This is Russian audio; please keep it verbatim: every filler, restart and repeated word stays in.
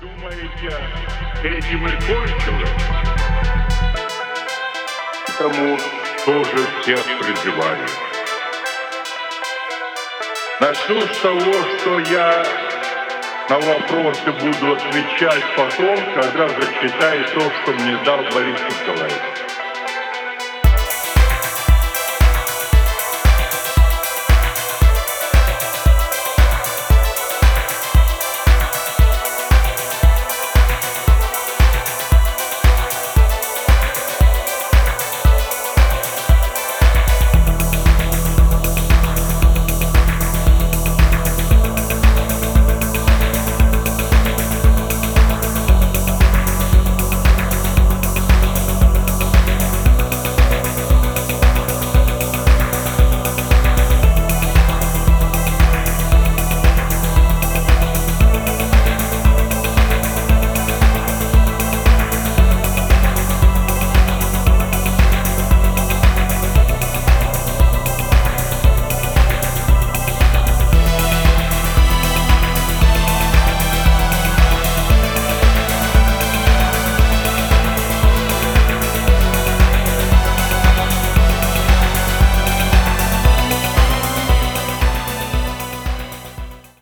Думаете, этим и кончилось? Потому тоже всех призываю. Начну с того, что я на вопросы буду отвечать потом, когда зачитаю то, что мне дал Борис Николаевич.